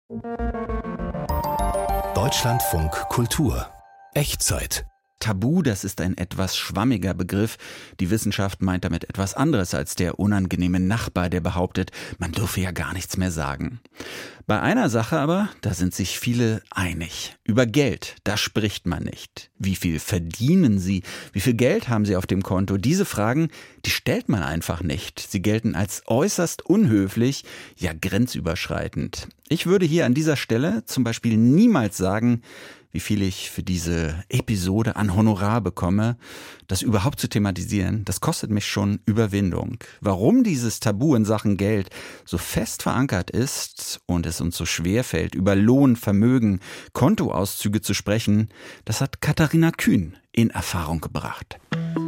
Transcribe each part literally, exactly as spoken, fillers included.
Deutschlandfunk Kultur. Echtzeit. Tabu, das ist ein etwas schwammiger Begriff. Die Wissenschaft meint damit etwas anderes als der unangenehme Nachbar, der behauptet, man dürfe ja gar nichts mehr sagen. Bei einer Sache aber, da sind sich viele einig. Über Geld, da spricht man nicht. Wie viel verdienen Sie? Wie viel Geld haben Sie auf dem Konto? Diese Fragen, die stellt man einfach nicht. Sie gelten als äußerst unhöflich, ja grenzüberschreitend. Ich würde hier an dieser Stelle zum Beispiel niemals sagen, wie viel ich für diese Episode an Honorar bekomme. Das überhaupt zu thematisieren, das kostet mich schon Überwindung. Warum dieses Tabu in Sachen Geld so fest verankert ist und es uns so schwer fällt, über Lohn, Vermögen, Kontoauszüge zu sprechen, das hat Katharina Kühn in Erfahrung gebracht.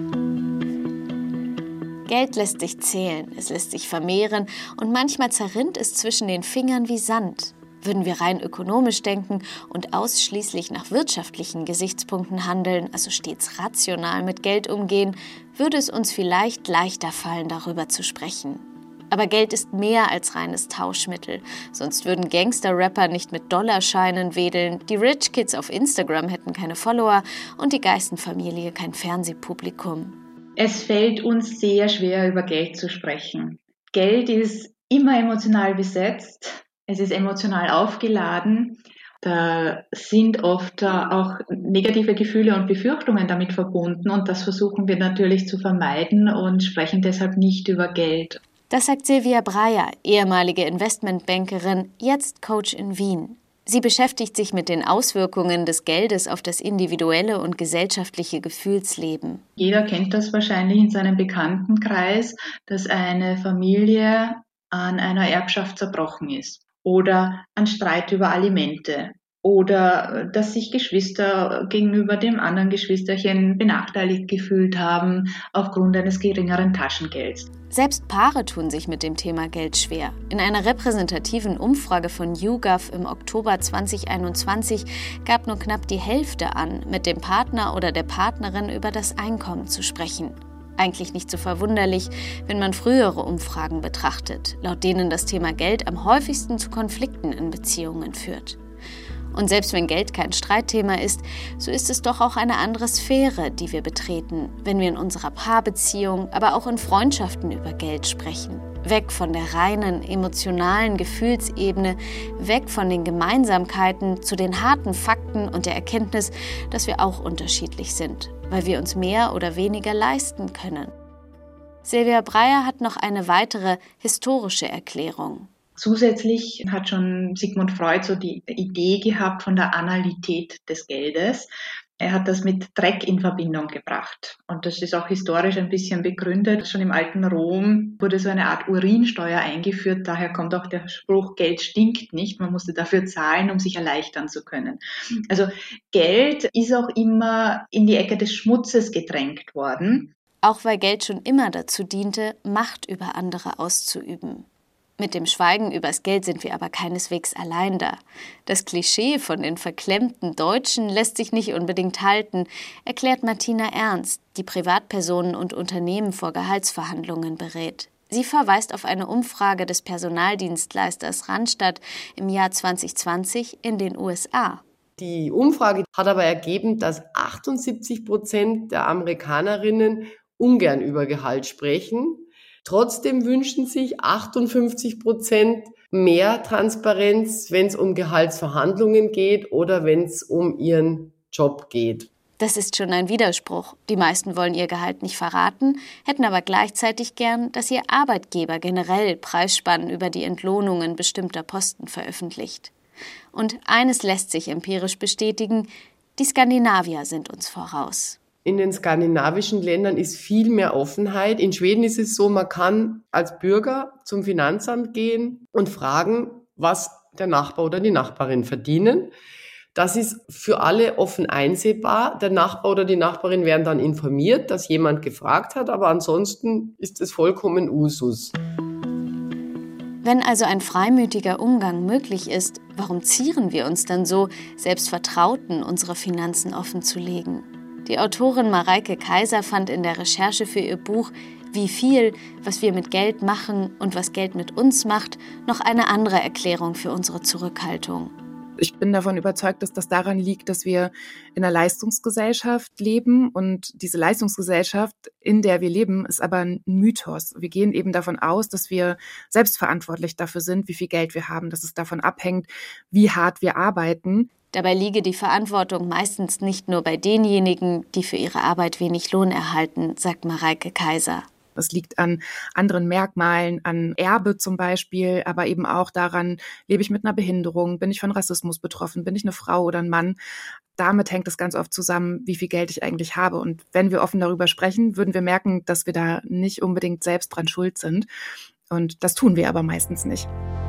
Geld lässt sich zählen, es lässt sich vermehren und manchmal zerrinnt es zwischen den Fingern wie Sand. Würden wir rein ökonomisch denken und ausschließlich nach wirtschaftlichen Gesichtspunkten handeln, also stets rational mit Geld umgehen, würde es uns vielleicht leichter fallen, darüber zu sprechen. Aber Geld ist mehr als reines Tauschmittel, sonst würden Gangster-Rapper nicht mit Dollarscheinen wedeln, die Rich Kids auf Instagram hätten keine Follower und die Geißenfamilie kein Fernsehpublikum. Es fällt uns sehr schwer, über Geld zu sprechen. Geld ist immer emotional besetzt. Es ist emotional aufgeladen. Da sind oft auch negative Gefühle und Befürchtungen damit verbunden und das versuchen wir natürlich zu vermeiden und sprechen deshalb nicht über Geld. Das sagt Silvia Breyer, ehemalige Investmentbankerin, jetzt Coach in Wien. Sie beschäftigt sich mit den Auswirkungen des Geldes auf das individuelle und gesellschaftliche Gefühlsleben. Jeder kennt das wahrscheinlich in seinem Bekanntenkreis, dass eine Familie an einer Erbschaft zerbrochen ist. Oder an Streit über Alimente oder dass sich Geschwister gegenüber dem anderen Geschwisterchen benachteiligt gefühlt haben aufgrund eines geringeren Taschengelds. Selbst Paare tun sich mit dem Thema Geld schwer. In einer repräsentativen Umfrage von YouGov im Oktober zwanzig einundzwanzig gab nur knapp die Hälfte an, mit dem Partner oder der Partnerin über das Einkommen zu sprechen. Eigentlich nicht so verwunderlich, wenn man frühere Umfragen betrachtet, laut denen das Thema Geld am häufigsten zu Konflikten in Beziehungen führt. Und selbst wenn Geld kein Streitthema ist, so ist es doch auch eine andere Sphäre, die wir betreten, wenn wir in unserer Paarbeziehung, aber auch in Freundschaften über Geld sprechen. Weg von der reinen, emotionalen Gefühlsebene, weg von den Gemeinsamkeiten zu den harten Fakten und der Erkenntnis, dass wir auch unterschiedlich sind, weil wir uns mehr oder weniger leisten können. Silvia Breyer hat noch eine weitere historische Erklärung. Zusätzlich hat schon Sigmund Freud so die Idee gehabt von der Analität des Geldes. Er hat das mit Dreck in Verbindung gebracht. Und das ist auch historisch ein bisschen begründet. Schon im alten Rom wurde so eine Art Urinsteuer eingeführt. Daher kommt auch der Spruch, Geld stinkt nicht. Man musste dafür zahlen, um sich erleichtern zu können. Also Geld ist auch immer in die Ecke des Schmutzes gedrängt worden. Auch weil Geld schon immer dazu diente, Macht über andere auszuüben. Mit dem Schweigen übers Geld sind wir aber keineswegs allein da. Das Klischee von den verklemmten Deutschen lässt sich nicht unbedingt halten, erklärt Martina Ernst, die Privatpersonen und Unternehmen vor Gehaltsverhandlungen berät. Sie verweist auf eine Umfrage des Personaldienstleisters Randstad im Jahr zwanzig zwanzig in den U S A. Die Umfrage hat aber ergeben, dass achtundsiebzig Prozent der Amerikanerinnen ungern über Gehalt sprechen. Trotzdem wünschen sich achtundfünfzig Prozent mehr Transparenz, wenn es um Gehaltsverhandlungen geht oder wenn es um ihren Job geht. Das ist schon ein Widerspruch. Die meisten wollen ihr Gehalt nicht verraten, hätten aber gleichzeitig gern, dass ihr Arbeitgeber generell Preisspannen über die Entlohnungen bestimmter Posten veröffentlicht. Und eines lässt sich empirisch bestätigen, die Skandinavier sind uns voraus. In den skandinavischen Ländern ist viel mehr Offenheit. In Schweden ist es so, man kann als Bürger zum Finanzamt gehen und fragen, was der Nachbar oder die Nachbarin verdienen. Das ist für alle offen einsehbar. Der Nachbar oder die Nachbarin werden dann informiert, dass jemand gefragt hat, aber ansonsten ist es vollkommen Usus. Wenn also ein freimütiger Umgang möglich ist, warum zieren wir uns dann so, selbst Vertrauten unsere Finanzen offenzulegen? Die Autorin Mareike Kaiser fand in der Recherche für ihr Buch Wie viel, was wir mit Geld machen und was Geld mit uns macht, noch eine andere Erklärung für unsere Zurückhaltung. Ich bin davon überzeugt, dass das daran liegt, dass wir in einer Leistungsgesellschaft leben. Und diese Leistungsgesellschaft, in der wir leben, ist aber ein Mythos. Wir gehen eben davon aus, dass wir selbstverantwortlich dafür sind, wie viel Geld wir haben, dass es davon abhängt, wie hart wir arbeiten. Dabei liege die Verantwortung meistens nicht nur bei denjenigen, die für ihre Arbeit wenig Lohn erhalten, sagt Mareike Kaiser. Es liegt an anderen Merkmalen, an Erbe zum Beispiel, aber eben auch daran, lebe ich mit einer Behinderung, bin ich von Rassismus betroffen, bin ich eine Frau oder ein Mann. Damit hängt es ganz oft zusammen, wie viel Geld ich eigentlich habe. Und wenn wir offen darüber sprechen, würden wir merken, dass wir da nicht unbedingt selbst dran schuld sind. Und das tun wir aber meistens nicht.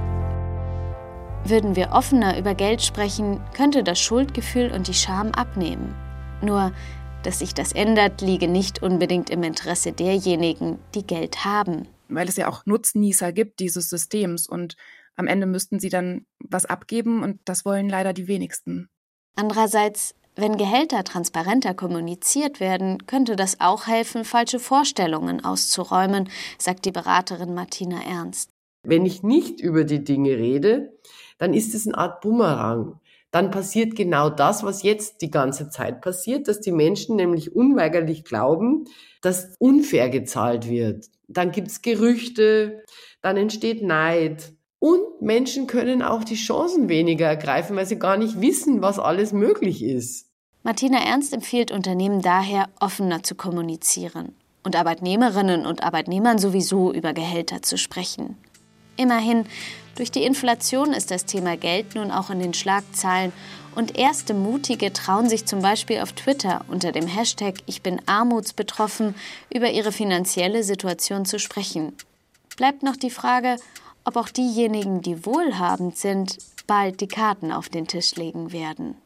Würden wir offener über Geld sprechen, könnte das Schuldgefühl und die Scham abnehmen. Nur, dass sich das ändert, liege nicht unbedingt im Interesse derjenigen, die Geld haben. Weil es ja auch Nutznießer gibt dieses Systems und am Ende müssten sie dann was abgeben und das wollen leider die wenigsten. Andererseits, wenn Gehälter transparenter kommuniziert werden, könnte das auch helfen, falsche Vorstellungen auszuräumen, sagt die Beraterin Martina Ernst. Wenn ich nicht über die Dinge rede, dann ist es eine Art Bumerang. Dann passiert genau das, was jetzt die ganze Zeit passiert, dass die Menschen nämlich unweigerlich glauben, dass unfair gezahlt wird. Dann gibt's Gerüchte, dann entsteht Neid. Und Menschen können auch die Chancen weniger ergreifen, weil sie gar nicht wissen, was alles möglich ist. Martina Ernst empfiehlt Unternehmen daher, offener zu kommunizieren und Arbeitnehmerinnen und Arbeitnehmern sowieso über Gehälter zu sprechen. Immerhin, durch die Inflation ist das Thema Geld nun auch in den Schlagzeilen und erste Mutige trauen sich zum Beispiel auf Twitter unter dem Hashtag Ich bin armutsbetroffen über ihre finanzielle Situation zu sprechen. Bleibt noch die Frage, ob auch diejenigen, die wohlhabend sind, bald die Karten auf den Tisch legen werden.